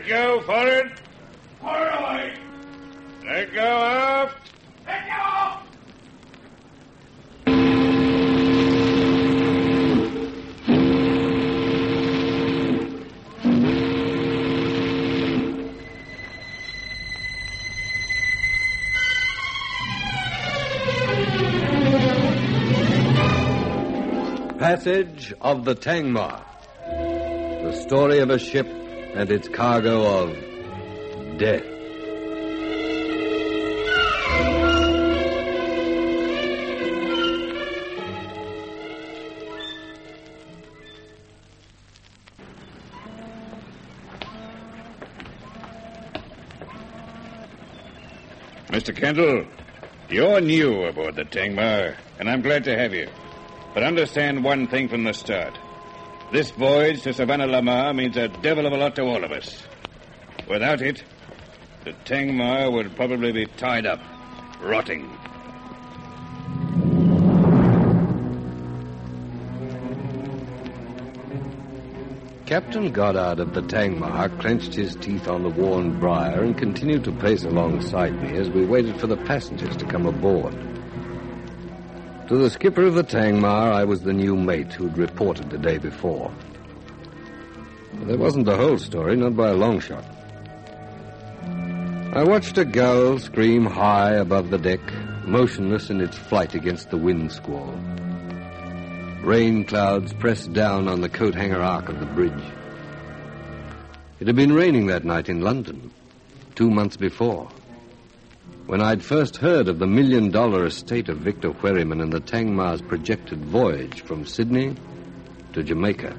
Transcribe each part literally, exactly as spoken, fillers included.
Let go, forward. Fire away. Let go, aft. Let go off. Passage of the Tangmar. The story of a ship and its cargo of death. Mister Kendall, you're new aboard the Tangmar, and I'm glad to have you. But understand one thing from the start. This voyage to Savannah Lamar means a devil of a lot to all of us. Without it, the Tangmar would probably be tied up, rotting. Captain Goddard of the Tangmar clenched his teeth on the worn briar and continued to pace alongside me as we waited for the passengers to come aboard. To the skipper of the Tangmar, I was the new mate who'd reported the day before. But that wasn't the whole story, not by a long shot. I watched a gull scream high above the deck, motionless in its flight against the wind squall. Rain clouds pressed down on the coat-hanger arc of the bridge. It had been raining that night in London, two months before, when I'd first heard of the million-dollar estate of Victor Wherryman and the Tangmar's projected voyage from Sydney to Jamaica.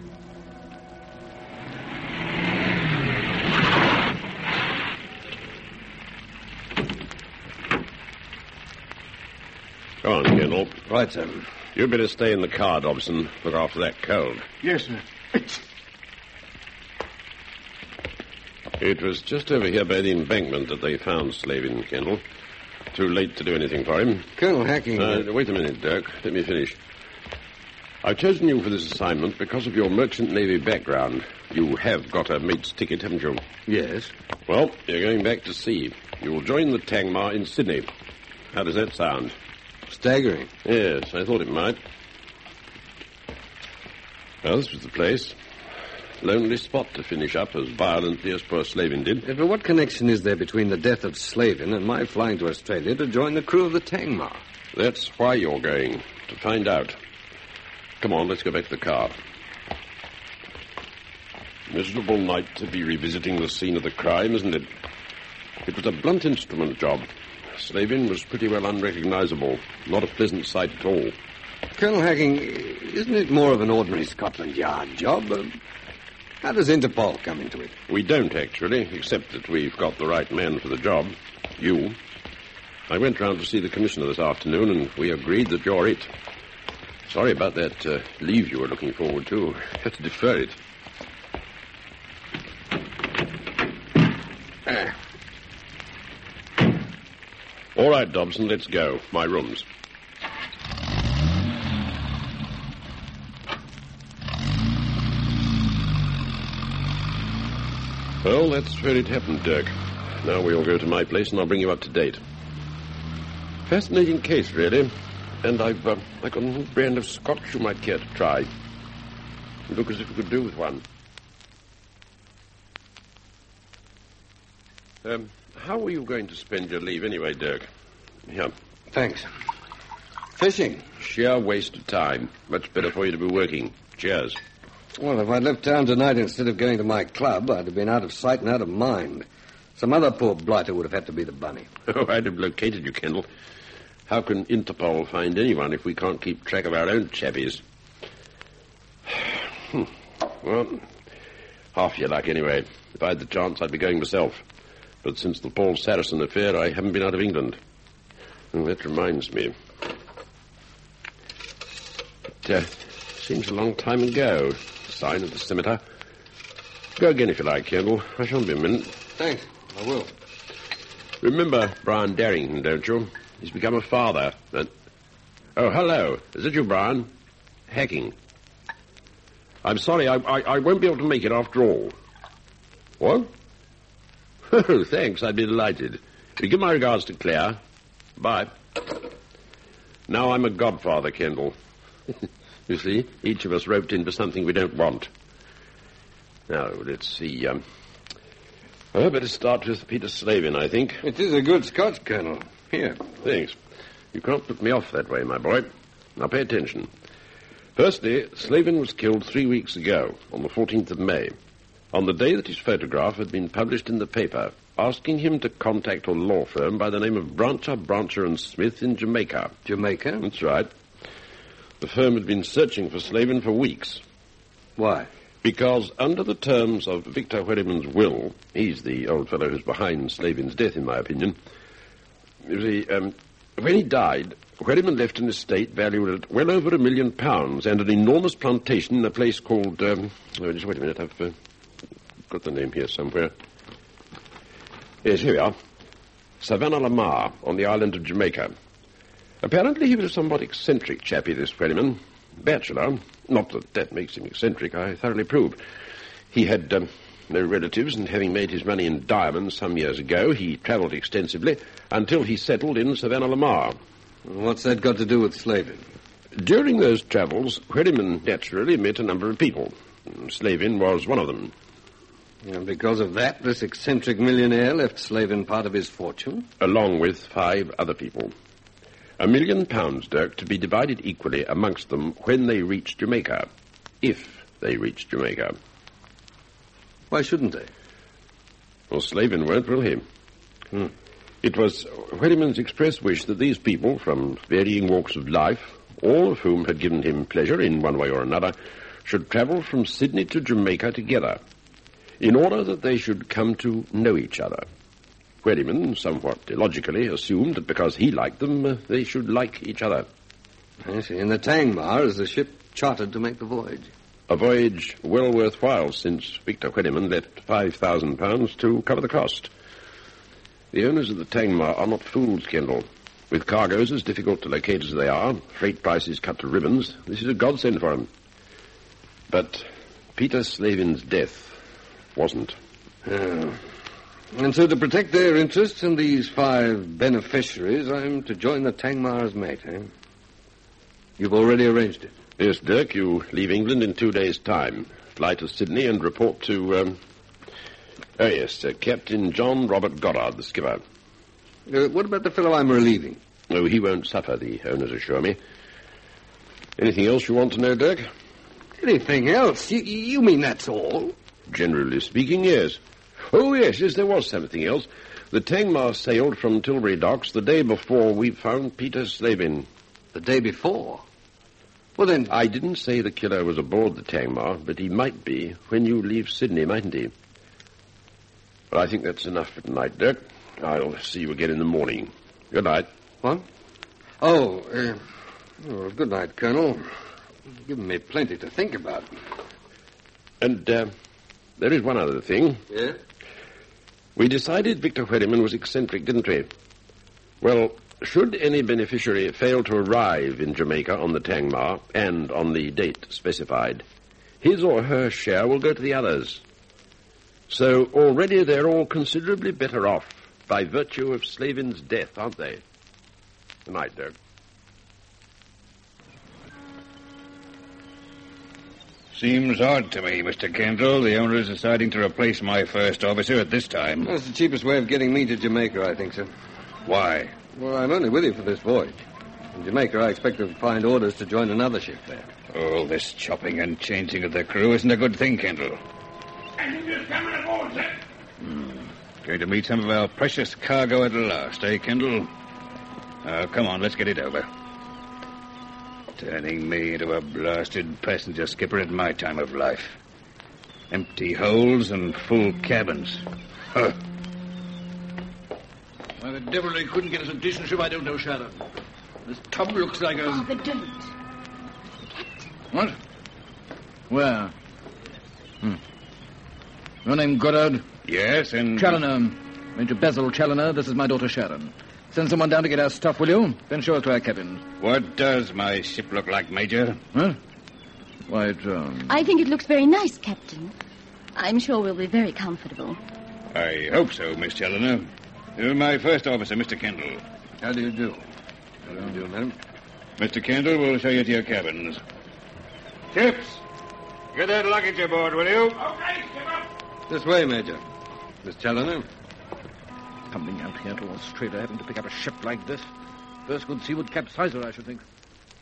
Come on, Kendall. Right, sir. You'd better stay in the car, Dobson. Look after that cold. Yes, sir. It was just over here by the embankment that they found Slavin, Kendall. Too late to do anything for him. Colonel Hacking... Uh, wait a minute, Dirk. Let me finish. I've chosen you for this assignment because of your merchant navy background. You have got a mate's ticket, haven't you? Yes. Well, you're going back to sea. You will join the Tangmar in Sydney. How does that sound? Staggering. Yes, I thought it might. Well, this was the place. Lonely spot to finish up as violently as poor Slavin did. But what connection is there between the death of Slavin and my flying to Australia to join the crew of the Tangmar? That's why you're going, to find out. Come on, let's go back to the car. Miserable night to be revisiting the scene of the crime, isn't it? It was a blunt instrument job. Slavin was pretty well unrecognizable. Not a pleasant sight at all. Colonel Hacking, isn't it more of an ordinary Scotland Yard job? Uh, how does Interpol come into it? We don't, actually, except that we've got the right man for the job. You. I went round to see the commissioner this afternoon, and we agreed that you're it. Sorry about that uh, leave you were looking forward to. Had to defer it. Ah. All right, Dobson, let's go. My rooms. Well, that's where it happened, Dirk. Now we'll go to my place and I'll bring you up to date. Fascinating case, really. And I've, uh, I've got a new brand of scotch you might care to try. You look as if you could do with one. Um, how were you going to spend your leave anyway, Dirk? Here. Thanks. Fishing. Sheer waste of time. Much better for you to be working. Cheers. Well, if I'd left town tonight instead of going to my club, I'd have been out of sight and out of mind. Some other poor blighter would have had to be the bunny. Oh, I'd have located you, Kendall. How can Interpol find anyone if we can't keep track of our own chappies? Hmm. Well, half your luck anyway. If I had the chance, I'd be going myself. But since the Paul Saracen affair, I haven't been out of England. Oh, that reminds me. It uh, seems a long time ago. Sign of the scimitar. Go again if you like, Kendall. I shan't be a minute. Thanks. I will. Remember Brian Darrington, don't you? He's become a father. And... Oh, hello. Is it you, Brian? Hacking. I'm sorry, I, I, I won't be able to make it after all. What? Oh, thanks. I'd be delighted. You give my regards to Claire. Bye. Now I'm a godfather, Kendall. You see, each of us roped in for something we don't want. Now, let's see. Um, I'd better start with Peter Slavin, I think. It is a good Scotch, Colonel. Here. Thanks. You can't put me off that way, my boy. Now pay attention. Firstly, Slavin was killed three weeks ago, on the fourteenth of May, on the day that his photograph had been published in the paper, asking him to contact a law firm by the name of Brancher, Brancher and Smith in Jamaica. Jamaica? That's right. The firm had been searching for Slavin for weeks. Why? Because under the terms of Victor Wherryman's will, he's the old fellow who's behind Slavin's death, in my opinion. You see, um, when he died, Wherryman left an estate valued at well over a million pounds and an enormous plantation in a place called... Um, oh, just wait a minute, I've uh, got the name here somewhere. Yes, here we are. Savannah Lamar, on the island of Jamaica. Apparently he was a somewhat eccentric chappie, this Wherryman. Bachelor. Not that that makes him eccentric, I thoroughly approve. He had um, no relatives, and having made his money in diamonds some years ago, he travelled extensively until he settled in Savannah Lamar. What's that got to do with Slavin? During those travels, Wherryman naturally met a number of people. Slavin was one of them. And because of that, this eccentric millionaire left Slavin part of his fortune? Along with five other people. A million pounds, Dirk, to be divided equally amongst them when they reach Jamaica. If they reach Jamaica. Why shouldn't they? Well, Slavin won't, will he? Hmm. It was Wherryman's express wish that these people, from varying walks of life, all of whom had given him pleasure in one way or another, should travel from Sydney to Jamaica together, in order that they should come to know each other. Wherryman, somewhat illogically, assumed that because he liked them, uh, they should like each other. I see. And the Tangmar is the ship chartered to make the voyage. A voyage well worthwhile, since Victor Wherryman left five thousand pounds to cover the cost. The owners of the Tangmar are not fools, Kendall. With cargoes as difficult to locate as they are, freight prices cut to ribbons, this is a godsend for them. But Peter Slavin's death wasn't. Oh. And so to protect their interests and these five beneficiaries, I'm to join the Tangmar as mate, eh? You've already arranged it? Yes, Dirk, you leave England in two days' time. Fly to Sydney and report to, um... Oh, yes, uh, Captain John Robert Goddard, the skipper. Uh, what about the fellow I'm relieving? Oh, he won't suffer, the owners assure me. Anything else you want to know, Dirk? Anything else? You, you mean that's all? Generally speaking, yes. Oh, yes, yes, there was something else. The Tangmar sailed from Tilbury docks the day before we found Peter Slavin. The day before? Well, then... I didn't say the killer was aboard the Tangmar, but he might be when you leave Sydney, mightn't he? But I think that's enough for tonight, Dirk. I'll see you again in the morning. Good night. What? Oh, uh, oh good night, Colonel. You've given me plenty to think about. And, uh, there is one other thing. Yeah? We decided Victor Wherryman was eccentric, didn't we? Well, should any beneficiary fail to arrive in Jamaica on the Tangmar and on the date specified, his or her share will go to the others. So already they're all considerably better off by virtue of Slavin's death, aren't they? Good night, Dirk. Seems odd to me, Mister Kendall, the owner is deciding to replace my first officer at this time. That's the cheapest way of getting me to Jamaica, I think, sir. Why? Well, I'm only with you for this voyage. In Jamaica, I expect to find orders to join another ship there. Oh, this chopping and changing of the crew isn't a good thing, Kendall. Passengers coming aboard, sir. Hmm. Going to meet some of our precious cargo at last, eh, Kendall? Uh, come on, let's get it over. Turning me into a blasted passenger skipper at my time of life. Empty holds and full cabins. Huh. Why the devil they couldn't get us a decent ship, I don't know, Shadow. This tub looks like a... Father, don't. What? Where? Hmm. Your name Goddard? Yes, and... Challoner. Major Basil Challoner. This is my daughter Sharon. Send someone down to get our stuff, will you? Then show us to our cabin. What does my ship look like, Major? Huh? Why, it, um... I think it looks very nice, Captain. I'm sure we'll be very comfortable. I hope so, Miss Challoner. Uh, my first officer, Mister Kendall. How do you do? How do you do, madam? Mister Kendall will show you to your cabins. Chips, get that luggage aboard, will you? Okay, skipper. This way, Major. Miss Challoner. Coming out here to Australia, having to pick up a ship like this. First good sea would capsize her, I should think.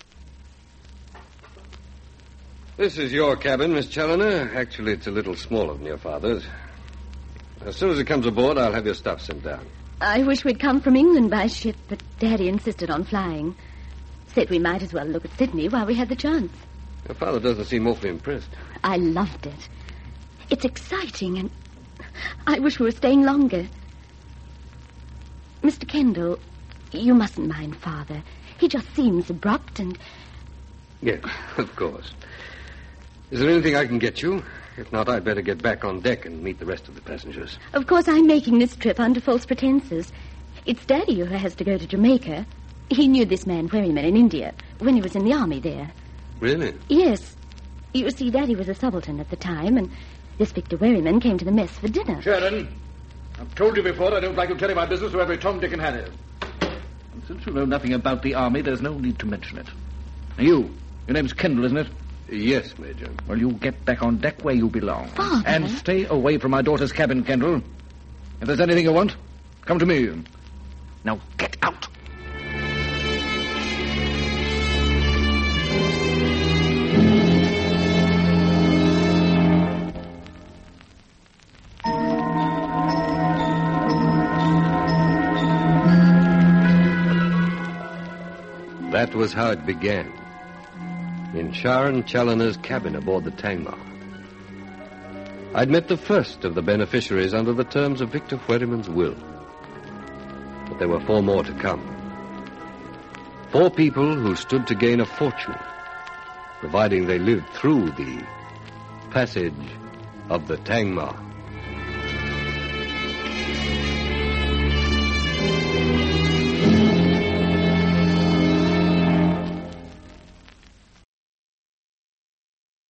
This is your cabin, Miss Challoner. Actually, it's a little smaller than your father's. As soon as it comes aboard, I'll have your stuff sent down. I wish we'd come from England by ship, but Daddy insisted on flying. Said we might as well look at Sydney while we had the chance. Your father doesn't seem awfully impressed. I loved it. It's exciting, and I wish we were staying longer. Mister Kendall, you mustn't mind Father. He just seems abrupt and... Yes, of course. Is there anything I can get you? If not, I'd better get back on deck and meet the rest of the passengers. Of course, I'm making this trip under false pretenses. It's Daddy who has to go to Jamaica. He knew this man Wherryman in India when he was in the army there. Really? Yes. You see, Daddy was a subaltern at the time, and this Victor Wherryman came to the mess for dinner. Sheridan, I've told you before I don't like to tell you my business to every Tom, Dick, and Harry. And since you know nothing about the army, there's no need to mention it. Now you, your name's Kendall, isn't it? Yes, Major. Well, you get back on deck where you belong. Father? And stay away from my daughter's cabin, Kendall. If there's anything you want, come to me. Now get out. That was how it began. In Sharon Challoner's cabin aboard the Tangmar. I'd met the first of the beneficiaries under the terms of Victor Wherryman's will. But there were four more to come. Four people who stood to gain a fortune, providing they lived through the passage of the Tangmar.